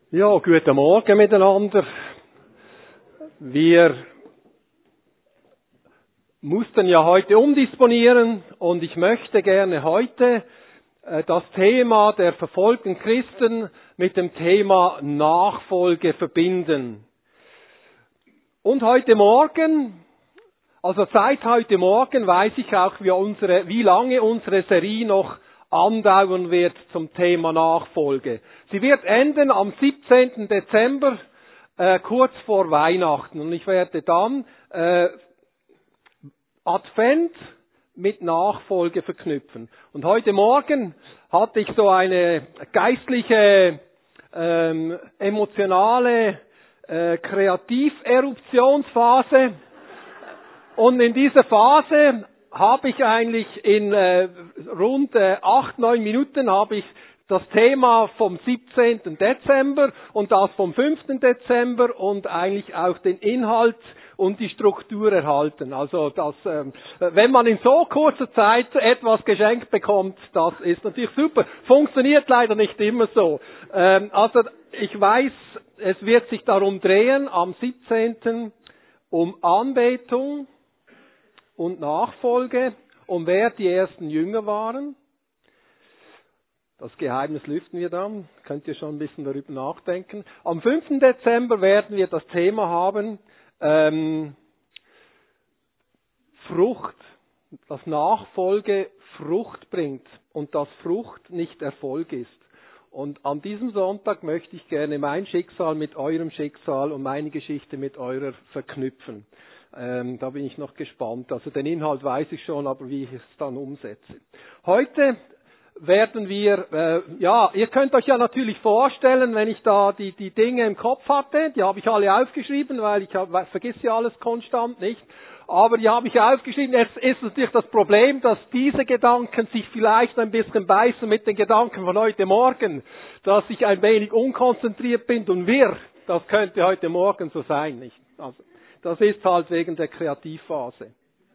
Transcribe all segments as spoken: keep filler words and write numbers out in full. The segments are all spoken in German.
Ja, guten Morgen miteinander. Wir mussten ja heute umdisponieren und ich möchte gerne heute äh, das Thema der verfolgten Christen mit dem Thema Nachfolge verbinden. Und heute Morgen, also seit heute Morgen weiß ich auch, wie, unsere, wie lange unsere Serie noch andauern wird zum Thema Nachfolge. Sie wird enden am siebzehnten Dezember, äh, kurz vor Weihnachten. Und ich werde dann äh, Advent mit Nachfolge verknüpfen. Und heute Morgen hatte ich so eine geistliche, ähm, emotionale äh, Kreativeruptionsphase. Und in dieser Phase habe ich eigentlich in äh, rund äh, acht, neun Minuten habe ich das Thema vom siebzehnten Dezember und das vom fünften Dezember und eigentlich auch den Inhalt und die Struktur erhalten. Also das, ähm, wenn man in so kurzer Zeit etwas geschenkt bekommt, das ist natürlich super. Funktioniert leider nicht immer so. Ähm, also ich weiß, es wird sich darum drehen am siebzehnten um Anbetung und Nachfolge, um wer die ersten Jünger waren. Das Geheimnis lüften wir dann, könnt ihr schon ein bisschen darüber nachdenken. Am fünften Dezember werden wir das Thema haben, ähm, Frucht, dass Nachfolge Frucht bringt und dass Frucht nicht Erfolg ist. Und an diesem Sonntag möchte ich gerne mein Schicksal mit eurem Schicksal und meine Geschichte mit eurer verknüpfen. Ähm, da bin ich noch gespannt. Also den Inhalt weiß ich schon, aber wie ich es dann umsetze. Heute werden wir, äh, ja, ihr könnt euch ja natürlich vorstellen, wenn ich da die, die Dinge im Kopf hatte, die habe ich alle aufgeschrieben, weil ich hab, vergiss ja alles konstant, nicht? Aber die habe ich aufgeschrieben. Jetzt ist natürlich das Problem, dass diese Gedanken sich vielleicht ein bisschen beißen mit den Gedanken von heute Morgen, dass ich ein wenig unkonzentriert bin und wirr. Das könnte heute Morgen so sein, nicht? Also, das ist halt wegen der Kreativphase.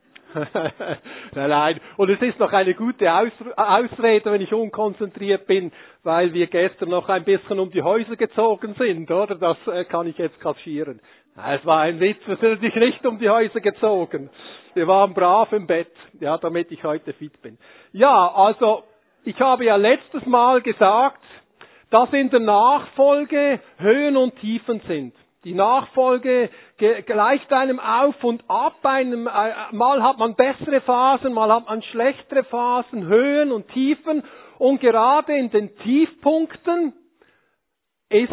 nein, nein. Und es ist noch eine gute Ausrede, wenn ich unkonzentriert bin, weil wir gestern noch ein bisschen um die Häuser gezogen sind, oder? Das äh, kann ich jetzt kaschieren. Es war ein Witz, wir sind natürlich nicht um die Häuser gezogen. Wir waren brav im Bett, ja, damit ich heute fit bin. Ja, also, ich habe ja letztes Mal gesagt, dass in der Nachfolge Höhen und Tiefen sind. Die Nachfolge gleicht einem auf und ab. Einem, mal hat man bessere Phasen, mal hat man schlechtere Phasen, Höhen und Tiefen. Und gerade in den Tiefpunkten ist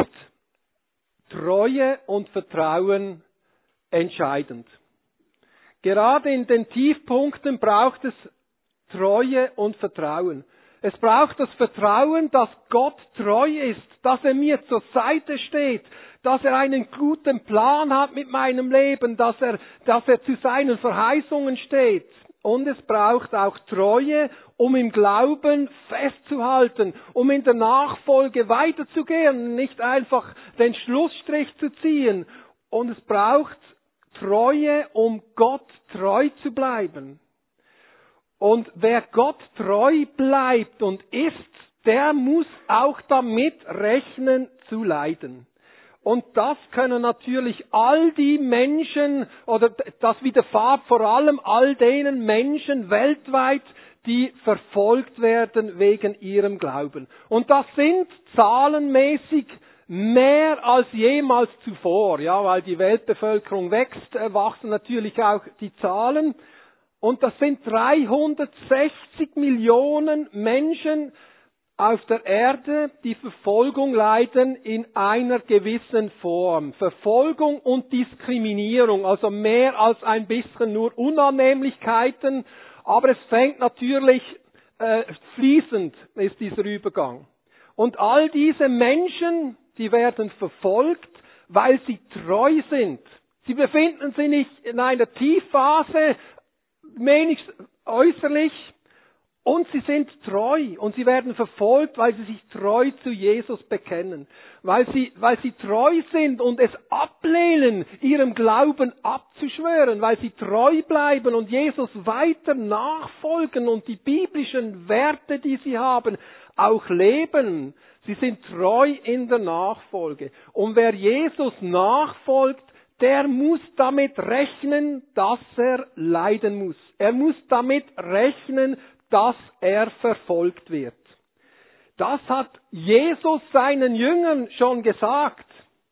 Treue und Vertrauen entscheidend. Gerade in den Tiefpunkten braucht es Treue und Vertrauen. Es braucht das Vertrauen, dass Gott treu ist, dass er mir zur Seite steht, dass er einen guten Plan hat mit meinem Leben, dass er, dass er zu seinen Verheißungen steht. Und es braucht auch Treue, um im Glauben festzuhalten, um in der Nachfolge weiterzugehen, nicht einfach den Schlussstrich zu ziehen. Und es braucht Treue, um Gott treu zu bleiben. Und wer Gott treu bleibt und ist, der muss auch damit rechnen zu leiden. Und das können natürlich all die Menschen, oder das widerfahrt vor allem all denen Menschen weltweit, die verfolgt werden wegen ihrem Glauben. Und das sind zahlenmäßig mehr als jemals zuvor, ja, weil die Weltbevölkerung wächst, wachsen natürlich auch die Zahlen. Und das sind dreihundertsechzig Millionen Menschen auf der Erde, die Verfolgung leiden in einer gewissen Form. Verfolgung und Diskriminierung, also mehr als ein bisschen nur Unannehmlichkeiten. Aber es fängt natürlich äh, fließend, ist dieser Übergang. Und all diese Menschen, die werden verfolgt, weil sie treu sind. Sie befinden sich nicht in einer Tiefphase, wenigstens äußerlich, und sie sind treu und sie werden verfolgt, weil sie sich treu zu Jesus bekennen. Weil sie, weil sie treu sind und es ablehnen, ihrem Glauben abzuschwören, weil sie treu bleiben und Jesus weiter nachfolgen und die biblischen Werte, die sie haben, auch leben. Sie sind treu in der Nachfolge. Und wer Jesus nachfolgt, der muss damit rechnen, dass er leiden muss. Er muss damit rechnen, dass er verfolgt wird. Das hat Jesus seinen Jüngern schon gesagt.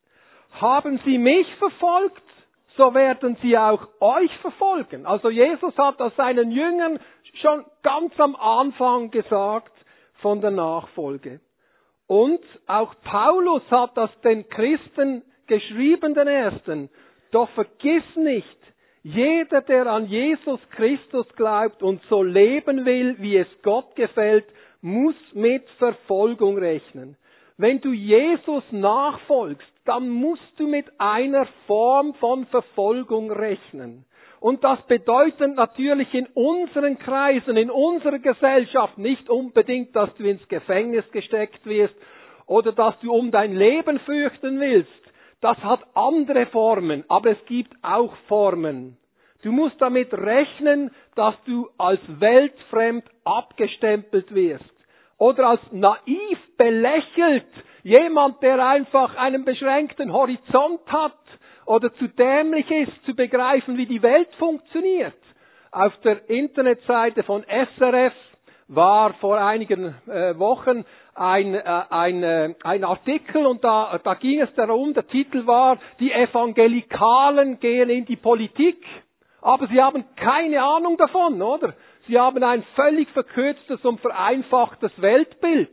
Haben sie mich verfolgt, so werden sie auch euch verfolgen. Also Jesus hat das seinen Jüngern schon ganz am Anfang gesagt von der Nachfolge. Und auch Paulus hat das den Christen geschrieben, den Ersten. Doch vergiss nicht, jeder, der an Jesus Christus glaubt und so leben will, wie es Gott gefällt, muss mit Verfolgung rechnen. Wenn du Jesus nachfolgst, dann musst du mit einer Form von Verfolgung rechnen. Und das bedeutet natürlich in unseren Kreisen, in unserer Gesellschaft nicht unbedingt, dass du ins Gefängnis gesteckt wirst oder dass du um dein Leben fürchten willst. Das hat andere Formen, aber es gibt auch Formen. Du musst damit rechnen, dass du als weltfremd abgestempelt wirst oder als naiv belächelt. Jemand, der einfach einen beschränkten Horizont hat oder zu dämlich ist, zu begreifen, wie die Welt funktioniert. Auf der Internetseite von S R F war vor einigen äh, Wochen ein, äh, ein, äh, ein Artikel und da, da ging es darum, der Titel war, die Evangelikalen gehen in die Politik. Aber sie haben keine Ahnung davon, oder? Sie haben ein völlig verkürztes und vereinfachtes Weltbild.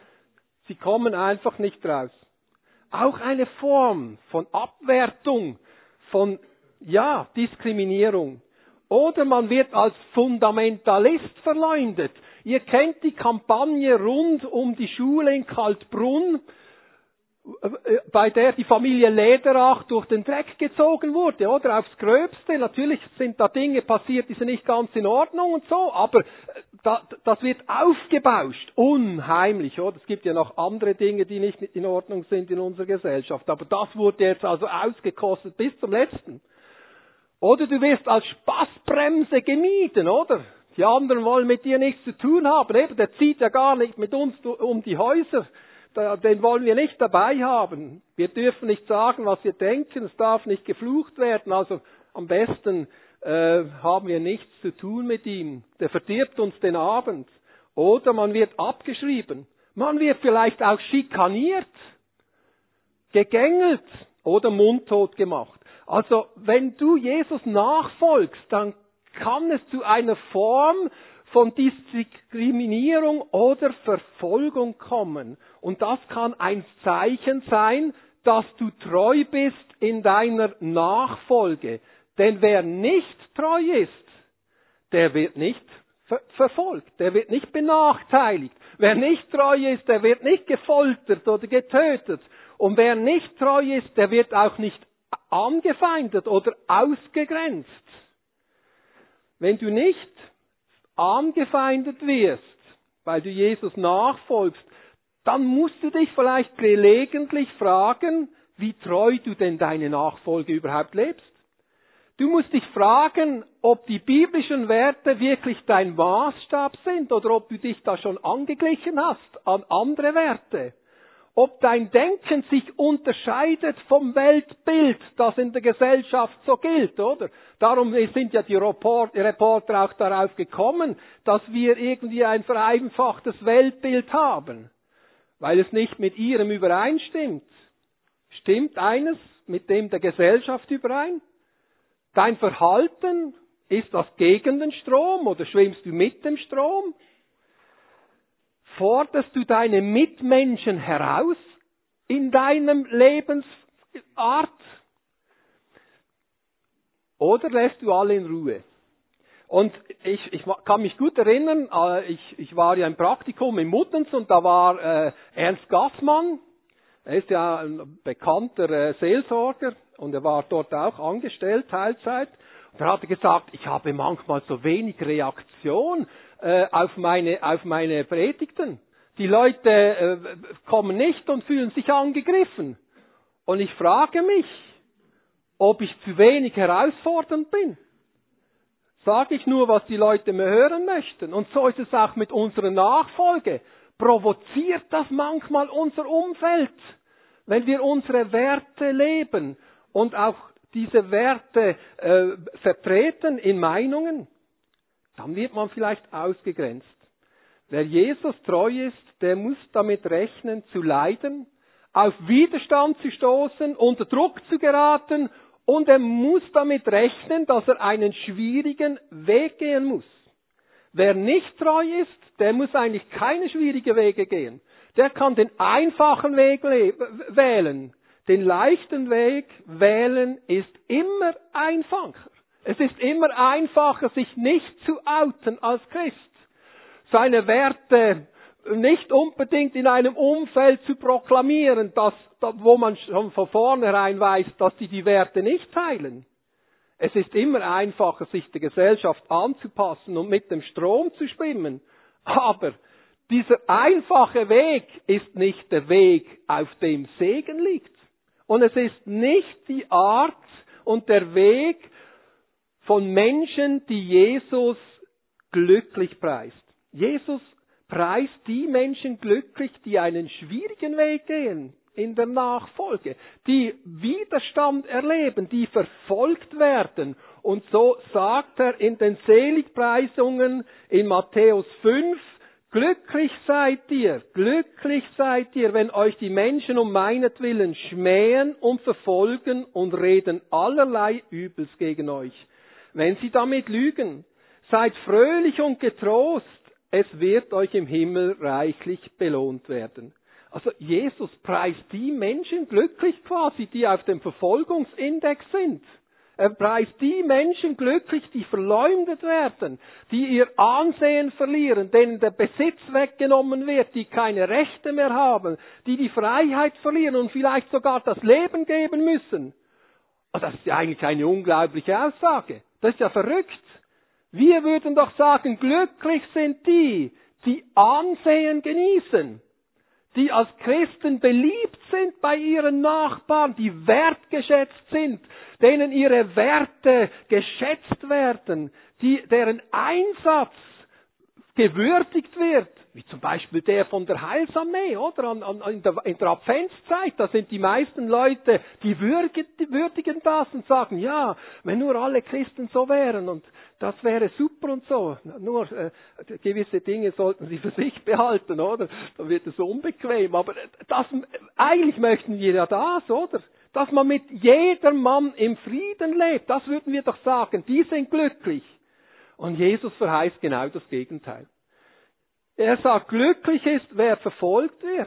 Sie kommen einfach nicht raus. Auch eine Form von Abwertung, von, ja, Diskriminierung. Oder man wird als Fundamentalist verleumdet. Ihr kennt die Kampagne rund um die Schule in Kaltbrunn, bei der die Familie Lederach durch den Dreck gezogen wurde, oder? Aufs Gröbste. Natürlich sind da Dinge passiert, die sind nicht ganz in Ordnung und so, aber da, das wird aufgebauscht. Unheimlich, oder? Es gibt ja noch andere Dinge, die nicht in Ordnung sind in unserer Gesellschaft. Aber das wurde jetzt also ausgekostet bis zum Letzten. Oder du wirst als Spaßbremse gemieden, oder? Die anderen wollen mit dir nichts zu tun haben. Eben, der zieht ja gar nicht mit uns um die Häuser. Den wollen wir nicht dabei haben. Wir dürfen nicht sagen, was wir denken. Es darf nicht geflucht werden. Also am besten äh, haben wir nichts zu tun mit ihm. Der verdirbt uns den Abend. Oder man wird abgeschrieben. Man wird vielleicht auch schikaniert, gegängelt oder mundtot gemacht. Also wenn du Jesus nachfolgst, dann kann es zu einer Form von Diskriminierung oder Verfolgung kommen. Und das kann ein Zeichen sein, dass du treu bist in deiner Nachfolge. Denn wer nicht treu ist, der wird nicht ver- verfolgt, der wird nicht benachteiligt. Wer nicht treu ist, der wird nicht gefoltert oder getötet. Und wer nicht treu ist, der wird auch nicht angefeindet oder ausgegrenzt. Wenn du nicht angefeindet wirst, weil du Jesus nachfolgst, dann musst du dich vielleicht gelegentlich fragen, wie treu du denn deine Nachfolge überhaupt lebst. Du musst dich fragen, ob die biblischen Werte wirklich dein Maßstab sind oder ob du dich da schon angeglichen hast an andere Werte. Ob dein Denken sich unterscheidet vom Weltbild, das in der Gesellschaft so gilt, oder? Darum sind ja die Reporter auch darauf gekommen, dass wir irgendwie ein vereinfachtes Weltbild haben, weil es nicht mit ihrem übereinstimmt. Stimmt eines mit dem der Gesellschaft überein? Dein Verhalten, ist das gegen den Strom oder schwimmst du mit dem Strom? Forderst du deine Mitmenschen heraus in deinem Lebensart? Oder lässt du alle in Ruhe? Und ich, ich kann mich gut erinnern, ich, ich war ja im Praktikum in Muttenz und da war äh, Ernst Gassmann. Er ist ja ein bekannter äh, Seelsorger und er war dort auch angestellt, Teilzeit. Und er hatte gesagt, ich habe manchmal so wenig Reaktion äh, auf meine, auf meine Predigten. Die Leute äh, kommen nicht und fühlen sich angegriffen. Und ich frage mich, ob ich zu wenig herausfordernd bin. Sage ich nur, was die Leute mir hören möchten. Und so ist es auch mit unserer Nachfolge. provoziert das manchmal unser Umfeld, wenn wir unsere Werte leben und auch diese Werte äh, vertreten in Meinungen, dann wird man vielleicht ausgegrenzt. Wer Jesus treu ist, der muss damit rechnen, zu leiden, auf Widerstand zu stoßen, unter Druck zu geraten und er muss damit rechnen, dass er einen schwierigen Weg gehen muss. Wer nicht treu ist, der muss eigentlich keine schwierigen Wege gehen. Der kann den einfachen Weg wählen. Den leichten Weg wählen ist immer einfacher. Es ist immer einfacher, sich nicht zu outen als Christ. Seine Werte nicht unbedingt in einem Umfeld zu proklamieren, dass, wo man schon von vornherein weiß, dass sie die Werte nicht teilen. Es ist immer einfacher, sich der Gesellschaft anzupassen und mit dem Strom zu schwimmen. Aber dieser einfache Weg ist nicht der Weg, auf dem Segen liegt. Und es ist nicht die Art und der Weg von Menschen, die Jesus glücklich preist. Jesus preist die Menschen glücklich, die einen schwierigen Weg gehen in der Nachfolge, die Widerstand erleben, die verfolgt werden. Und so sagt er in den Seligpreisungen in Matthäus fünf, glücklich seid ihr, glücklich seid ihr, wenn euch die Menschen um meinetwillen schmähen und verfolgen und reden allerlei Übels gegen euch. Wenn sie damit lügen, seid fröhlich und getrost, es wird euch im Himmel reichlich belohnt werden. Also Jesus preist die Menschen glücklich quasi, die auf dem Verfolgungsindex sind. Er preist die Menschen glücklich, die verleumdet werden, die ihr Ansehen verlieren, denen der Besitz weggenommen wird, die keine Rechte mehr haben, die die Freiheit verlieren und vielleicht sogar das Leben geben müssen. Also das ist ja eigentlich eine unglaubliche Aussage. Das ist ja verrückt. Wir würden doch sagen, glücklich sind die, die Ansehen genießen, die als Christen beliebt sind bei ihren Nachbarn, die wertgeschätzt sind, denen ihre Werte geschätzt werden, die, deren Einsatz gewürdigt wird, wie zum Beispiel der von der Heilsarmee, oder? An, an, in, der, in der Adventszeit, da sind die meisten Leute, die würdigen, die würdigen das und sagen, ja, wenn nur alle Christen so wären und das wäre super und so. Nur äh, gewisse Dinge sollten sie für sich behalten, oder? Dann wird es unbequem. Aber das, eigentlich möchten wir ja das, oder? Dass man mit jedermann im Frieden lebt. Das würden wir doch sagen. Die sind glücklich. Und Jesus verheißt genau das Gegenteil. Er sagt, glücklich ist, wer verfolgt wird.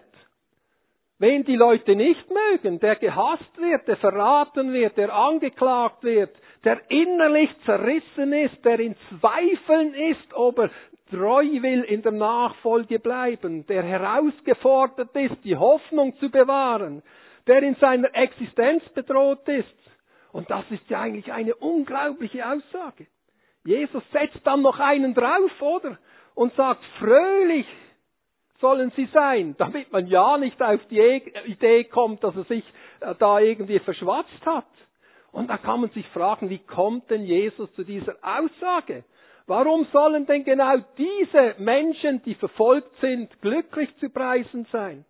Wen die Leute nicht mögen, der gehasst wird, der verraten wird, der angeklagt wird, der innerlich zerrissen ist, der in Zweifeln ist, ob er treu will in der Nachfolge bleiben, der herausgefordert ist, die Hoffnung zu bewahren, der in seiner Existenz bedroht ist. Und das ist ja eigentlich eine unglaubliche Aussage. Jesus setzt dann noch einen drauf, oder? Und sagt, fröhlich sollen sie sein, damit man ja nicht auf die Idee kommt, dass er sich da irgendwie verschwatzt hat. Und da kann man sich fragen, wie kommt denn Jesus zu dieser Aussage? Warum sollen denn genau diese Menschen, die verfolgt sind, glücklich zu preisen sein?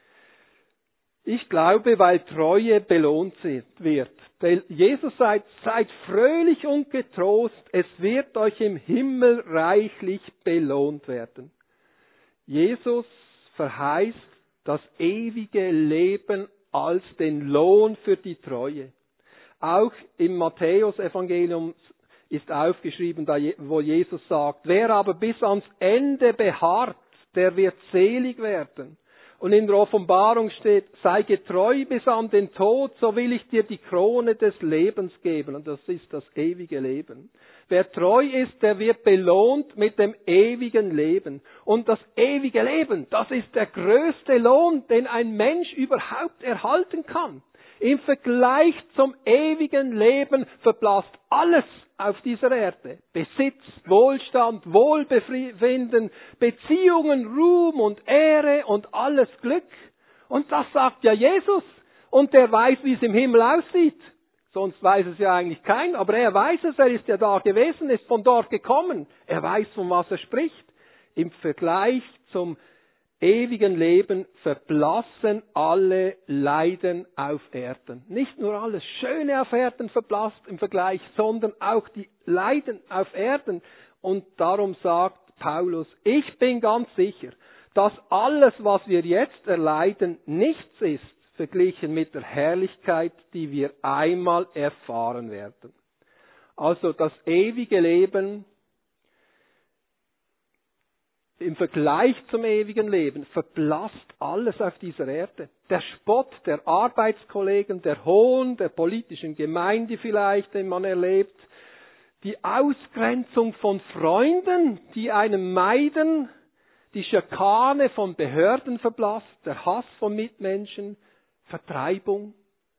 Ich glaube, weil Treue belohnt wird. Denn Jesus sagt, seid fröhlich und getrost, es wird euch im Himmel reichlich belohnt werden. Jesus verheißt das ewige Leben als den Lohn für die Treue. Auch im Matthäus-Evangelium ist aufgeschrieben, wo Jesus sagt, wer aber bis ans Ende beharrt, der wird selig werden. Und in der Offenbarung steht, sei getreu bis an den Tod, so will ich dir die Krone des Lebens geben. Und das ist das ewige Leben. Wer treu ist, der wird belohnt mit dem ewigen Leben. Und das ewige Leben, das ist der größte Lohn, den ein Mensch überhaupt erhalten kann. Im Vergleich zum ewigen Leben verblasst alles auf dieser Erde. Besitz, Wohlstand, Wohlbefinden, Beziehungen, Ruhm und Ehre und alles Glück. Und das sagt ja Jesus. Und der weiß, wie es im Himmel aussieht. Sonst weiß es ja eigentlich keiner. Aber er weiß es, er ist ja da gewesen, ist von dort gekommen. Er weiß, von was er spricht. Im Vergleich zum ewigen Leben verblassen alle Leiden auf Erden. Nicht nur alles Schöne auf Erden verblasst im Vergleich, sondern auch die Leiden auf Erden. Und darum sagt Paulus, ich bin ganz sicher, dass alles, was wir jetzt erleiden, nichts ist, verglichen mit der Herrlichkeit, die wir einmal erfahren werden. Also das ewige Leben im Vergleich zum ewigen Leben verblasst alles auf dieser Erde. Der Spott der Arbeitskollegen, der Hohn der politischen Gemeinde vielleicht, den man erlebt, die Ausgrenzung von Freunden, die einen meiden, die Schikane von Behörden verblasst, der Hass von Mitmenschen, Vertreibung,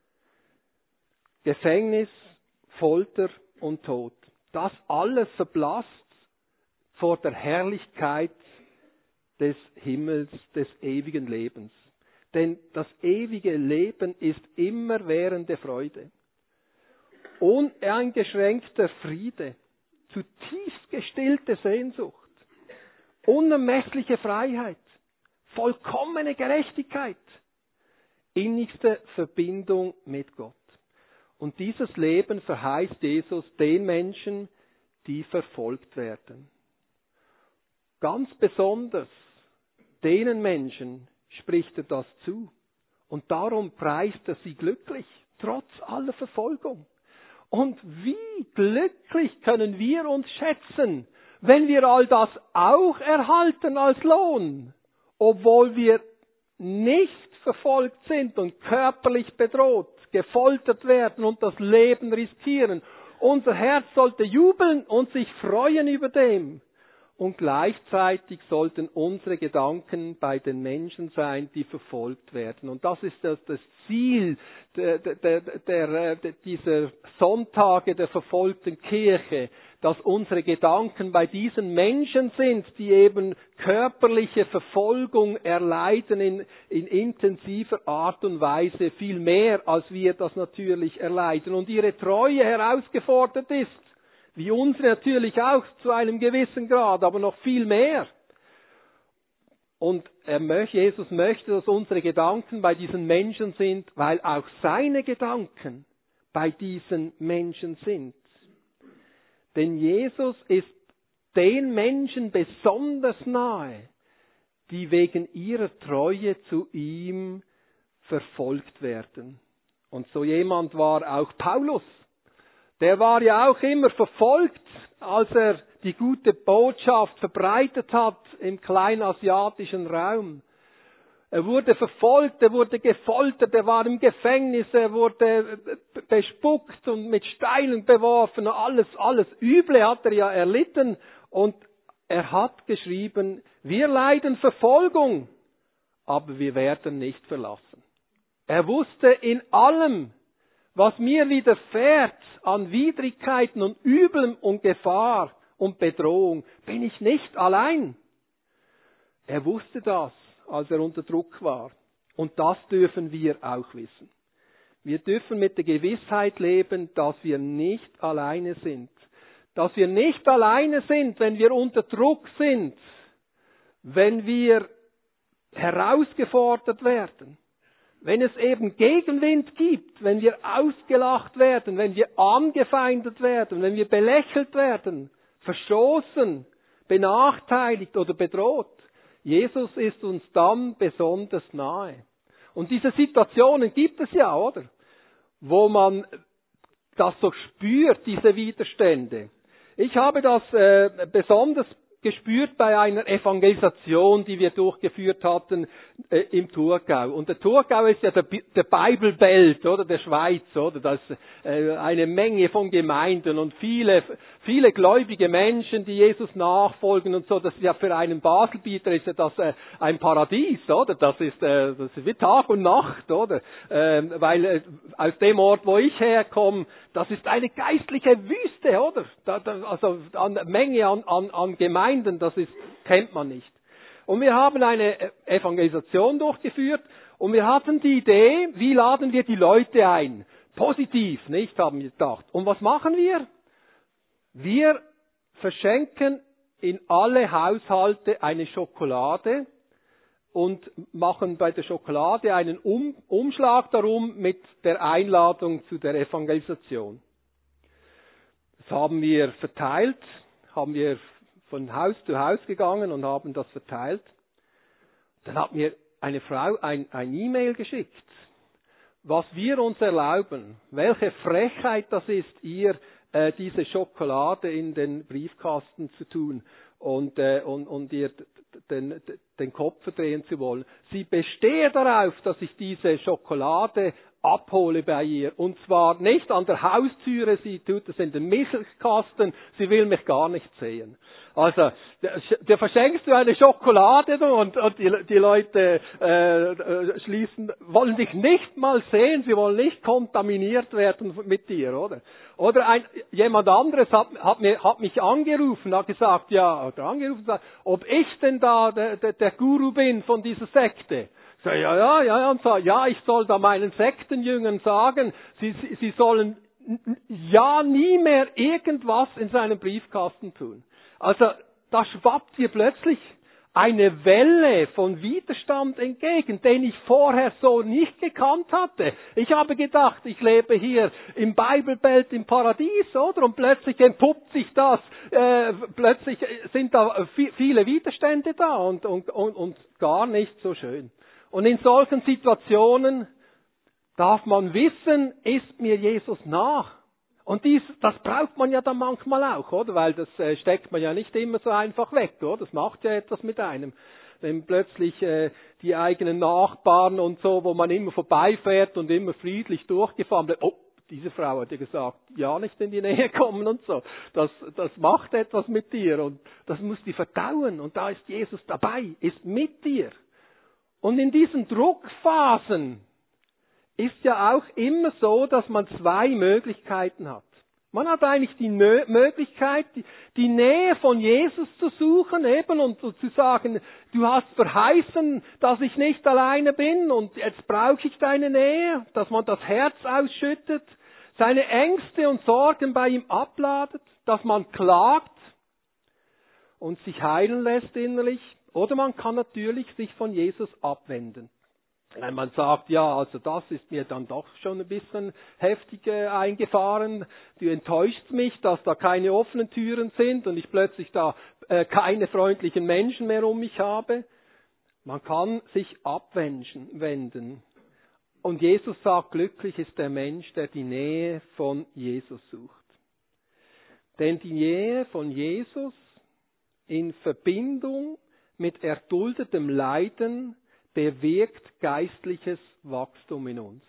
Gefängnis, Folter und Tod. Das alles verblasst vor der Herrlichkeit des Himmels, des ewigen Lebens. Denn das ewige Leben ist immerwährende Freude, uneingeschränkter Friede, zutiefst gestillte Sehnsucht, unermessliche Freiheit, vollkommene Gerechtigkeit, innigste Verbindung mit Gott. Und dieses Leben verheißt Jesus den Menschen, die verfolgt werden. Ganz besonders denen Menschen spricht er das zu. Und darum preist er sie glücklich, trotz aller Verfolgung. Und wie glücklich können wir uns schätzen, wenn wir all das auch erhalten als Lohn, obwohl wir nicht verfolgt sind und körperlich bedroht, gefoltert werden und das Leben riskieren. Unser Herz sollte jubeln und sich freuen über dem. Und gleichzeitig sollten unsere Gedanken bei den Menschen sein, die verfolgt werden. Und das ist das, das Ziel der, der, der, der, dieser Sonntage der verfolgten Kirche, dass unsere Gedanken bei diesen Menschen sind, die eben körperliche Verfolgung erleiden in, in intensiver Art und Weise, viel mehr als wir das natürlich erleiden. Und ihre Treue herausgefordert ist. Wie unsere natürlich auch zu einem gewissen Grad, aber noch viel mehr. Und er möchte, Jesus möchte, dass unsere Gedanken bei diesen Menschen sind, weil auch seine Gedanken bei diesen Menschen sind. Denn Jesus ist den Menschen besonders nahe, die wegen ihrer Treue zu ihm verfolgt werden. Und so jemand war auch Paulus. Der war ja auch immer verfolgt, als er die gute Botschaft verbreitet hat im kleinasiatischen Raum. Er wurde verfolgt, er wurde gefoltert, er war im Gefängnis, er wurde bespuckt und mit Steinen beworfen. Alles, alles Üble hat er ja erlitten. Und er hat geschrieben, wir leiden Verfolgung, aber wir werden nicht verlassen. Er wusste in allem, was mir widerfährt an Widrigkeiten und Übeln und Gefahr und Bedrohung, bin ich nicht allein. Er wusste das, als er unter Druck war. Und das dürfen wir auch wissen. Wir dürfen mit der Gewissheit leben, dass wir nicht alleine sind. Dass wir nicht alleine sind, wenn wir unter Druck sind, wenn wir herausgefordert werden. Wenn es eben Gegenwind gibt, wenn wir ausgelacht werden, wenn wir angefeindet werden, wenn wir belächelt werden, verstoßen, benachteiligt oder bedroht. Jesus ist uns dann besonders nahe. Und diese Situationen gibt es ja, oder? Wo man das so spürt, diese Widerstände. Ich habe das äh, besonders gespürt bei einer Evangelisation, die wir durchgeführt hatten äh, im Thurgau. Und der Thurgau ist ja der, der Bible Belt, oder, der Schweiz, oder? Das ist äh, eine Menge von Gemeinden und viele, viele gläubige Menschen, die Jesus nachfolgen und so. Das ist ja für einen Baselbieter ist ja das äh, ein Paradies, oder? Das ist, äh, das ist wie Tag und Nacht, oder? Ähm, weil äh, aus dem Ort, wo ich herkomme, das ist eine geistliche Wüste, oder? Da, da, also eine Menge an, an, an Gemeinden, das ist, kennt man nicht. Und wir haben eine Evangelisation durchgeführt und wir hatten die Idee, wie laden wir die Leute ein? Positiv, nicht, haben wir gedacht. Und was machen wir? Wir verschenken in alle Haushalte eine Schokolade und machen bei der Schokolade einen um Umschlag darum mit der Einladung zu der Evangelisation. Das haben wir verteilt, haben wir von Haus zu Haus gegangen und haben das verteilt. Dann hat mir eine Frau ein, ein E-Mail geschickt, was wir uns erlauben, welche Frechheit das ist, ihr äh, diese Schokolade in den Briefkasten zu tun und, äh, und, und ihr den, den Kopf verdrehen zu wollen. Sie bestehe darauf, dass ich diese Schokolade abhole bei ihr. Und zwar nicht an der Haustüre, sie tut es in den Milchkasten, sie will mich gar nicht sehen. Also, da verschenkst du eine Schokolade und, und die, die Leute äh, schließen, wollen dich nicht mal sehen, sie wollen nicht kontaminiert werden mit dir, oder? Oder ein, jemand anderes hat, hat, mir, hat mich angerufen, hat gesagt, ja, oder angerufen, ob ich denn da der, der, der Guru bin von dieser Sekte. So, ja, ja, ja, ja, und so, ja, ich soll da meinen Sektenjüngern sagen, sie, sie, sie sollen ja nie mehr irgendwas in seinem Briefkasten tun. Also, da schwappt hier plötzlich eine Welle von Widerstand entgegen, den ich vorher so nicht gekannt hatte. Ich habe gedacht, ich lebe hier im Bibelbelt im Paradies, oder? Und plötzlich entpuppt sich das, äh, plötzlich sind da viele Widerstände da und, und, und, und gar nicht so schön. Und in solchen Situationen darf man wissen, ist mir Jesus nach. Und dies, das braucht man ja dann manchmal auch, oder? Weil das äh, steckt man ja nicht immer so einfach weg, oder? Das macht ja etwas mit einem. Wenn plötzlich äh, die eigenen Nachbarn und so, wo man immer vorbeifährt und immer friedlich durchgefahren wird, oh, diese Frau hat ja gesagt, ja nicht in die Nähe kommen und so. Das, das macht etwas mit dir und das muss die verdauen. Und da ist Jesus dabei, ist mit dir. Und in diesen Druckphasen ist ja auch immer so, dass man zwei Möglichkeiten hat. Man hat eigentlich die Nö- Möglichkeit, die, die Nähe von Jesus zu suchen eben und zu sagen, du hast verheißen, dass ich nicht alleine bin und jetzt brauche ich deine Nähe, dass man das Herz ausschüttet, seine Ängste und Sorgen bei ihm abladet, dass man klagt und sich heilen lässt innerlich. Oder man kann natürlich sich von Jesus abwenden. Wenn man sagt, ja, also das ist mir dann doch schon ein bisschen heftig äh, eingefahren, du enttäuschst mich, dass da keine offenen Türen sind und ich plötzlich da äh, keine freundlichen Menschen mehr um mich habe. Man kann sich abwenden. Und Jesus sagt, glücklich ist der Mensch, der die Nähe von Jesus sucht. Denn die Nähe von Jesus in Verbindung mit erduldetem Leiden bewirkt geistliches Wachstum in uns.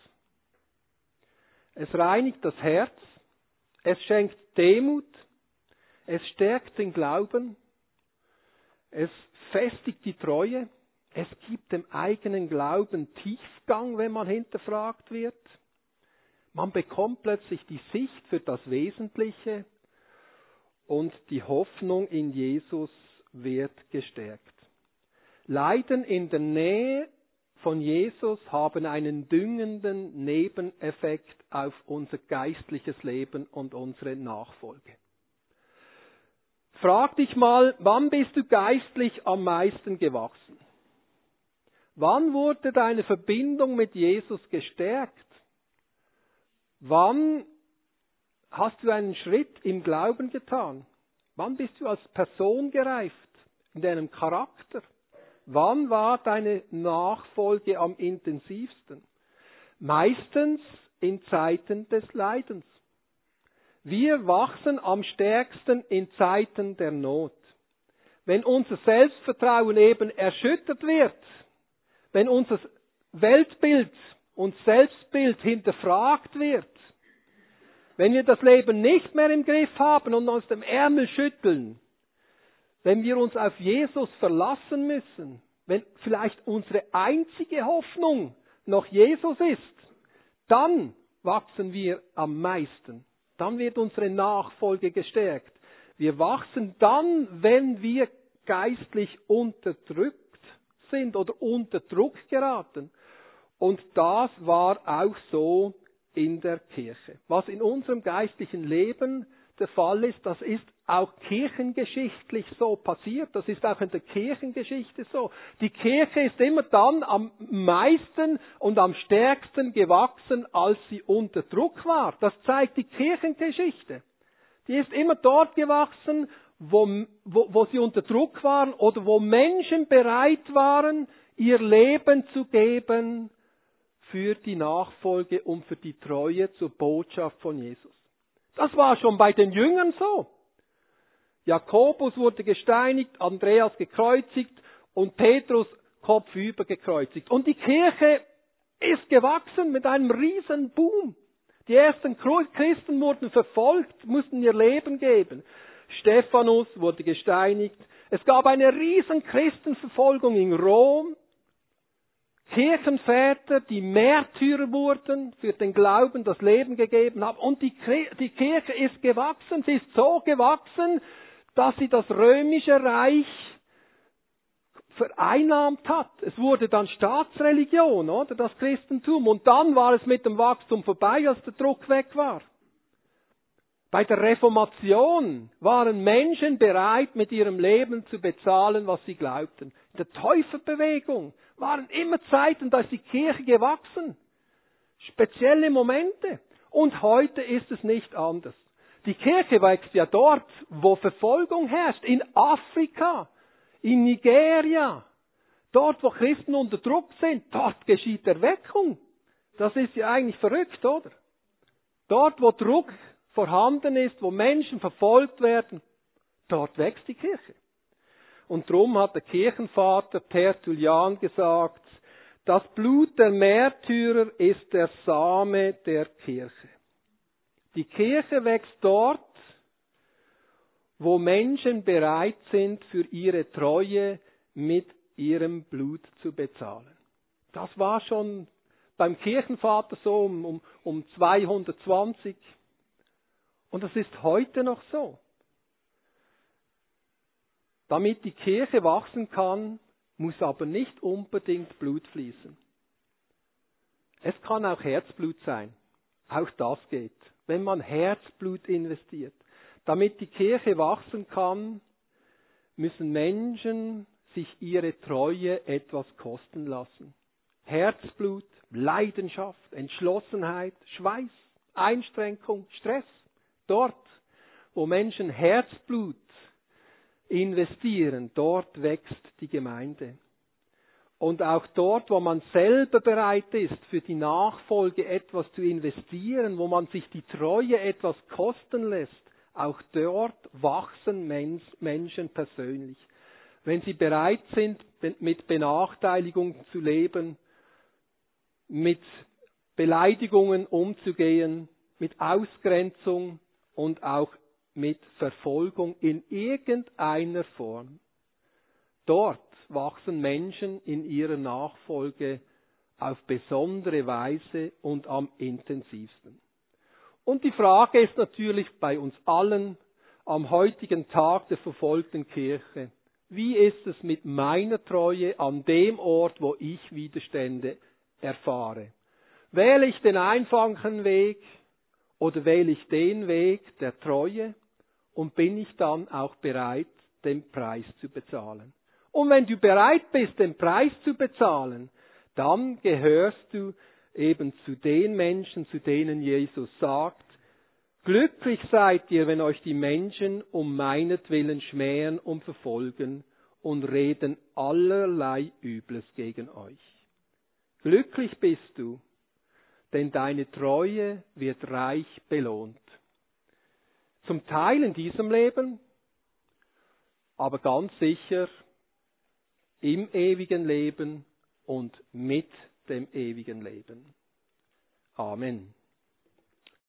Es reinigt das Herz, es schenkt Demut, es stärkt den Glauben, es festigt die Treue, es gibt dem eigenen Glauben Tiefgang, wenn man hinterfragt wird. Man bekommt plötzlich die Sicht für das Wesentliche und die Hoffnung in Jesus wird gestärkt. Leiden in der Nähe von Jesus haben einen düngenden Nebeneffekt auf unser geistliches Leben und unsere Nachfolge. Frag dich mal, wann bist du geistlich am meisten gewachsen? Wann wurde deine Verbindung mit Jesus gestärkt? Wann hast du einen Schritt im Glauben getan? Wann bist du als Person gereift in deinem Charakter? Wann war deine Nachfolge am intensivsten? Meistens in Zeiten des Leidens. Wir wachsen am stärksten in Zeiten der Not. Wenn unser Selbstvertrauen eben erschüttert wird, wenn unser Weltbild und Selbstbild hinterfragt wird, wenn wir das Leben nicht mehr im Griff haben und aus dem Ärmel schütteln, wenn wir uns auf Jesus verlassen müssen, wenn vielleicht unsere einzige Hoffnung noch Jesus ist, dann wachsen wir am meisten. Dann wird unsere Nachfolge gestärkt. Wir wachsen dann, wenn wir geistlich unterdrückt sind oder unter Druck geraten. Und das war auch so in der Kirche. Was in unserem geistlichen Leben der Fall ist, das ist auch kirchengeschichtlich so passiert. Das ist auch in der Kirchengeschichte so. Die Kirche ist immer dann am meisten und am stärksten gewachsen, als sie unter Druck war. Das zeigt die Kirchengeschichte. Die ist immer dort gewachsen, wo, wo, wo sie unter Druck waren oder wo Menschen bereit waren, ihr Leben zu geben für die Nachfolge und für die Treue zur Botschaft von Jesus. Das war schon bei den Jüngern so. Jakobus wurde gesteinigt, Andreas gekreuzigt und Petrus kopfüber gekreuzigt. Und die Kirche ist gewachsen mit einem riesen Boom. Die ersten Christen wurden verfolgt, mussten ihr Leben geben. Stephanus wurde gesteinigt. Es gab eine riesen Christenverfolgung in Rom. Kirchenväter, die Märtyrer wurden, für den Glauben das Leben gegeben haben. Und die, die Kirche ist gewachsen. Sie ist so gewachsen, dass sie das römische Reich vereinnahmt hat. Es wurde dann Staatsreligion, oder? Das Christentum. Und dann war es mit dem Wachstum vorbei, als der Druck weg war. Bei der Reformation waren Menschen bereit, mit ihrem Leben zu bezahlen, was sie glaubten. In der Täuferbewegung waren immer Zeiten, da ist die Kirche gewachsen. Spezielle Momente. Und heute ist es nicht anders. Die Kirche wächst ja dort, wo Verfolgung herrscht. In Afrika, in Nigeria. Dort, wo Christen unter Druck sind, dort geschieht Erweckung. Das ist ja eigentlich verrückt, oder? Dort, wo Druck vorhanden ist, wo Menschen verfolgt werden, dort wächst die Kirche. Und darum hat der Kirchenvater Tertullian gesagt, das Blut der Märtyrer ist der Same der Kirche. Die Kirche wächst dort, wo Menschen bereit sind, für ihre Treue mit ihrem Blut zu bezahlen. Das war schon beim Kirchenvater so um, um, um zweihundertzwanzig. Und das ist heute noch so. Damit die Kirche wachsen kann, muss aber nicht unbedingt Blut fließen. Es kann auch Herzblut sein. Auch das geht, wenn man Herzblut investiert. Damit die Kirche wachsen kann, müssen Menschen sich ihre Treue etwas kosten lassen. Herzblut, Leidenschaft, Entschlossenheit, Schweiß, Einschränkung, Stress. Dort, wo Menschen Herzblut investieren, dort wächst die Gemeinde. Und auch dort, wo man selber bereit ist, für die Nachfolge etwas zu investieren, wo man sich die Treue etwas kosten lässt, auch dort wachsen Menschen persönlich. Wenn sie bereit sind, mit Benachteiligung zu leben, mit Beleidigungen umzugehen, mit Ausgrenzung und auch mit Verfolgung in irgendeiner Form. Dort wachsen Menschen in ihrer Nachfolge auf besondere Weise und am intensivsten. Und die Frage ist natürlich bei uns allen am heutigen Tag der verfolgten Kirche, wie ist es mit meiner Treue an dem Ort, wo ich Widerstände erfahre? Wähle ich den einfachen Weg oder wähle ich den Weg der Treue und bin ich dann auch bereit, den Preis zu bezahlen? Und wenn du bereit bist, den Preis zu bezahlen, dann gehörst du eben zu den Menschen, zu denen Jesus sagt, glücklich seid ihr, wenn euch die Menschen um meinetwillen schmähen und verfolgen und reden allerlei Übles gegen euch. Glücklich bist du, denn deine Treue wird reich belohnt. Zum Teil in diesem Leben, aber ganz sicher im ewigen Leben und mit dem ewigen Leben. Amen.